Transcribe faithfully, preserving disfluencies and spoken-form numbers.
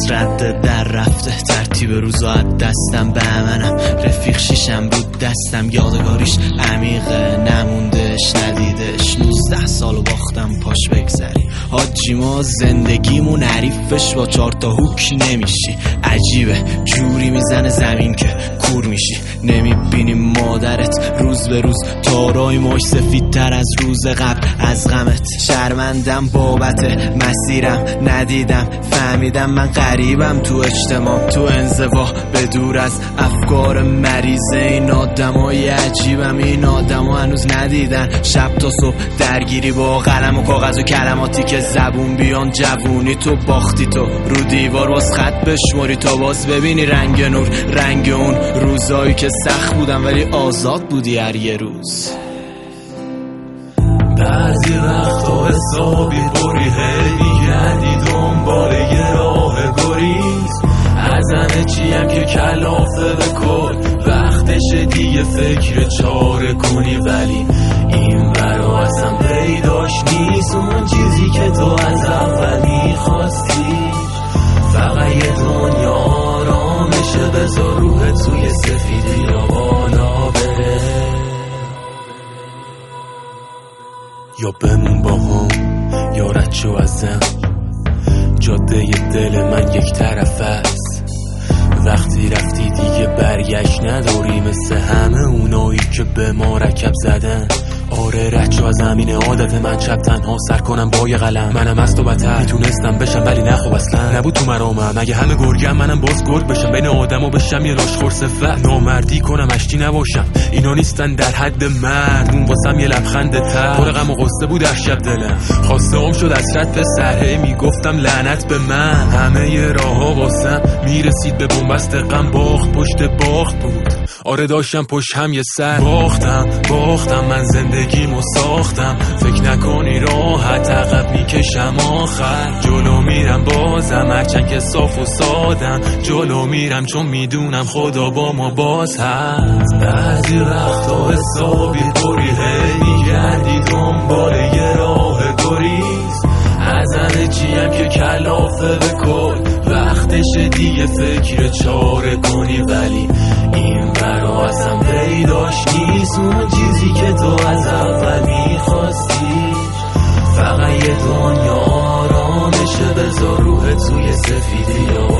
رد در رفته، ترتیب روزا از دستم به منم. رفیق شیشم بود دستم، یادگاریش عمیقه نموندش ندیدش. نوزده سالو باختم پاش بگذری حاجی، ما زندگیمون حریفش با چار تا هوک نمیشی. عجیبه جوری میزنه زمین که کور میشی. نمیبینی مادرت روز به روز تارای ماش سفیدتر از روز قبل از غمت. شرمندم بابت مسیرم، ندیدم فهمیدم من غریبم تو اجتماع، تو انزوا به دور از افکار مریضه این آدمای عجیبم. این آدما هنوز ندیدن شب تا صبح درگیری با قلم و کاغذ و کلماتی که زبون بیان جوونی. تو باختی تو رو دیوار باز خط بشماری تا باز ببینی رنگ نور، رنگ اون روزایی که سخت بودن ولی آزاد بودی هر یه روز. بعضی وقتا حسابی بری هی میگردی دنبال یه راه گریز از همه چیم که کلافه بکن. وقتشه دیگه فکر چاره کنی ولی این برا اصلا پیداش نیست. اون چیزی که تو از اول میخواستی فقط یه دنیا آرامشه. بذار روحت توی سفیدی یا بالا بره یا بمون با هم یا رد شو ازم. جاده دل من یک طرف است، وقتی رفتی دیگه برگشت نداری مثل همه اونایی که به ما رکب زدن. آره رد شو از زمین عادت من شب تنها سر کنم با یه قلم. منم از تو بدتر میتونستم بشم ولی نه خب اصلا نبود تو مرامم. مگه همه گرگم منم باز گرگ بشم بین آدمو بشم یه لاشخور صفت. نامردی کنم اشتی نباشم اینا نیستن در حد مرد. اون واسم یه لبخند تر پر غم و غصه بود در شب دلم. خواسته هم شد حسرت به سره میگفتم لعنت به من. همه ی راهها واسم میرسید به بنبست غم. باخت پشت باخت بود، آره داشتم پشت هم یه سر. باختم باختم من زندگیمو ساختم. فکر نکنی راحت عقب میکشم آخر. جلو میرم بازم هرچند که صاف و سادم. جلو میرم چون میدونم خدا با ما باز هست. بعضی وقتا حسابی پری هی میگردی دنبال یه راه گریز از همه چیم که کلافه بکن. وقتشه دیگه فکر چاره کنی ولی این برا اصلا پیداش نیست. اون چیزی که تو از اول میخواستی فقط یه دنیا آرامشه. بذار روحت توی سفیدی یا